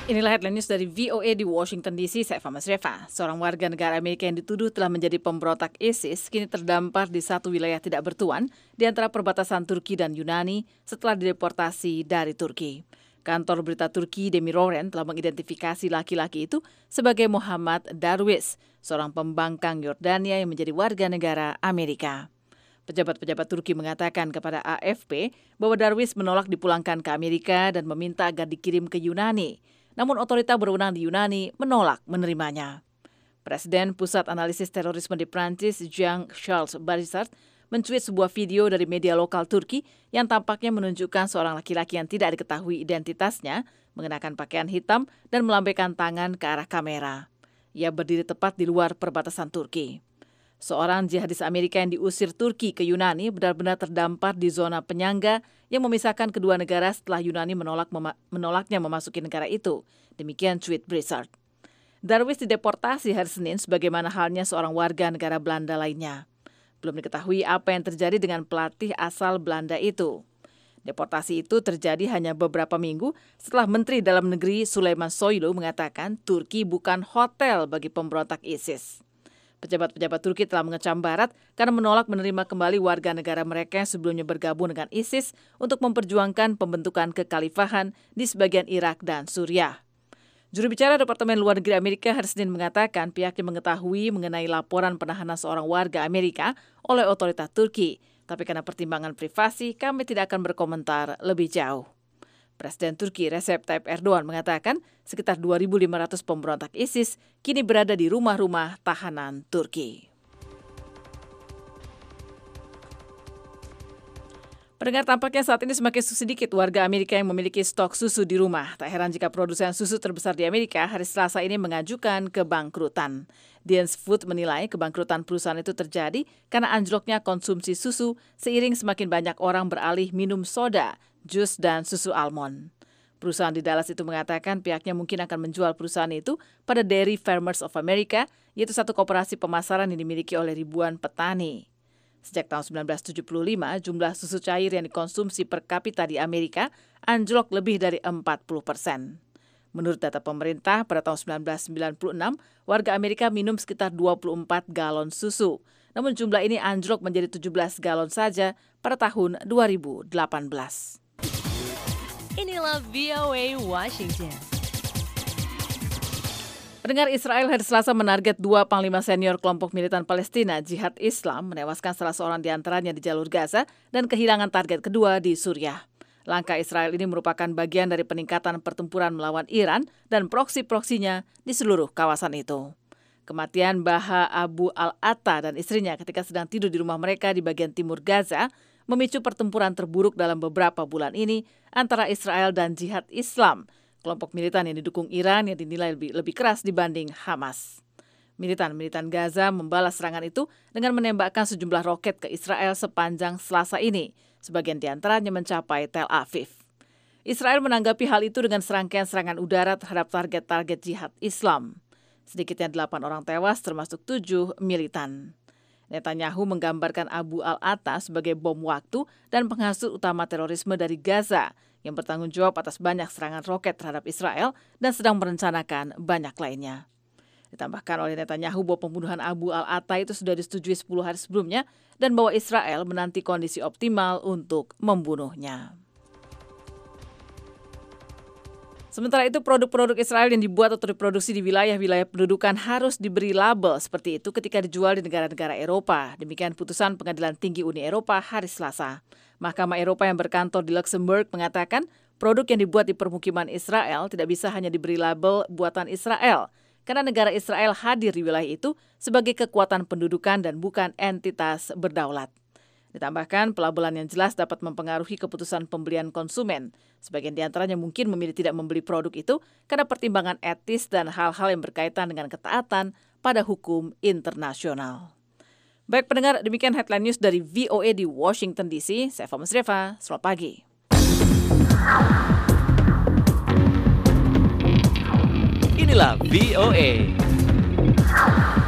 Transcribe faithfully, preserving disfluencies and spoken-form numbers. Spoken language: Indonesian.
Inilah headline news dari V O A di Washington D C, saya Fama Sreva. Seorang warga negara Amerika yang dituduh telah menjadi pemberontak ISIS kini terdampar di satu wilayah tidak bertuan di antara perbatasan Turki dan Yunani setelah dideportasi dari Turki. Kantor berita Turki Demiroren telah mengidentifikasi laki-laki itu sebagai Muhammad Darwish, seorang pembangkang Yordania yang menjadi warga negara Amerika. Pejabat-pejabat Turki mengatakan kepada A F P bahwa Darwish menolak dipulangkan ke Amerika dan meminta agar dikirim ke Yunani. Namun otorita berwenang di Yunani menolak menerimanya. Presiden Pusat Analisis Terorisme di Prancis, Jean-Charles Barisard, mencuit sebuah video dari media lokal Turki yang tampaknya menunjukkan seorang laki-laki yang tidak diketahui identitasnya mengenakan pakaian hitam dan melambaikan tangan ke arah kamera. Ia berdiri tepat di luar perbatasan Turki. Seorang jihadis Amerika yang diusir Turki ke Yunani benar-benar terdampar di zona penyangga yang memisahkan kedua negara setelah Yunani menolak mema- menolaknya memasuki negara itu. Demikian tweet Barisard. Darwish dideportasi hari Senin sebagaimana halnya seorang warga negara Belanda lainnya. Belum diketahui apa yang terjadi dengan pelatih asal Belanda itu. Deportasi itu terjadi hanya beberapa minggu setelah Menteri Dalam Negeri Süleyman Soylu mengatakan Turki bukan hotel bagi pemberontak ISIS. Pejabat-pejabat Turki telah mengecam Barat karena menolak menerima kembali warga negara mereka yang sebelumnya bergabung dengan ISIS untuk memperjuangkan pembentukan kekhalifahan di sebagian Irak dan Suriah. Juru bicara Departemen Luar Negeri Amerika hari Senin mengatakan pihaknya mengetahui mengenai laporan penahanan seorang warga Amerika oleh otoritas Turki, tapi karena pertimbangan privasi kami tidak akan berkomentar lebih jauh. Presiden Turki Recep Tayyip Erdogan mengatakan sekitar dua ribu lima ratus pemberontak ISIS kini berada di rumah-rumah tahanan Turki. Pendengar, tampaknya saat ini semakin sedikit warga Amerika yang memiliki stok susu di rumah. Tak heran jika produsen susu terbesar di Amerika hari Selasa ini mengajukan kebangkrutan. Deans Food menilai kebangkrutan perusahaan itu terjadi karena anjloknya konsumsi susu seiring semakin banyak orang beralih minum soda, jus, dan susu almond. Perusahaan di Dallas itu mengatakan pihaknya mungkin akan menjual perusahaan itu pada Dairy Farmers of America, yaitu satu koperasi pemasaran yang dimiliki oleh ribuan petani. Sejak tahun sembilan belas tujuh puluh lima, jumlah susu cair yang dikonsumsi per kapita di Amerika anjlok lebih dari empat puluh persen. Menurut data pemerintah, pada tahun sembilan belas sembilan puluh enam, warga Amerika minum sekitar dua puluh empat galon susu. Namun jumlah ini anjlok menjadi tujuh belas galon saja pada tahun dua ribu delapan belas. Inilah V O A Washington. Pendengar, Israel hari Selasa menarget dua panglima senior kelompok militan Palestina Jihad Islam, menewaskan salah seorang di antaranya di jalur Gaza dan kehilangan target kedua di Suriah. Langkah Israel ini merupakan bagian dari peningkatan pertempuran melawan Iran dan proksi-proksinya di seluruh kawasan itu. Kematian Baha Abu al-Atta dan istrinya ketika sedang tidur di rumah mereka di bagian timur Gaza memicu pertempuran terburuk dalam beberapa bulan ini antara Israel dan Jihad Islam, kelompok militan yang didukung Iran yang dinilai lebih, lebih keras dibanding Hamas. Militan-militan Gaza membalas serangan itu dengan menembakkan sejumlah roket ke Israel sepanjang Selasa ini, sebagian di antaranya mencapai Tel Aviv. Israel menanggapi hal itu dengan serangkaian serangan udara terhadap target-target Jihad Islam. Sedikitnya delapan orang tewas termasuk tujuh militan. Netanyahu menggambarkan Abu al-Atta sebagai bom waktu dan penghasut utama terorisme dari Gaza yang bertanggung jawab atas banyak serangan roket terhadap Israel dan sedang merencanakan banyak lainnya. Ditambahkan oleh Netanyahu bahwa pembunuhan Abu al-Atta itu sudah disetujui sepuluh hari sebelumnya dan bahwa Israel menanti kondisi optimal untuk membunuhnya. Sementara itu, produk-produk Israel yang dibuat atau diproduksi di wilayah-wilayah pendudukan harus diberi label seperti itu ketika dijual di negara-negara Eropa. Demikian putusan Pengadilan Tinggi Uni Eropa hari Selasa. Mahkamah Eropa yang berkantor di Luxembourg mengatakan produk yang dibuat di permukiman Israel tidak bisa hanya diberi label buatan Israel, karena negara Israel hadir di wilayah itu sebagai kekuatan pendudukan dan bukan entitas berdaulat. Ditambahkan, pelabelan yang jelas dapat mempengaruhi keputusan pembelian konsumen. Sebagian di antaranya mungkin memilih tidak membeli produk itu karena pertimbangan etis dan hal-hal yang berkaitan dengan ketaatan pada hukum internasional. Baik pendengar, demikian headline news dari V O A di Washington D C. Saya Fama Sreva, selamat pagi. Inilah V O A.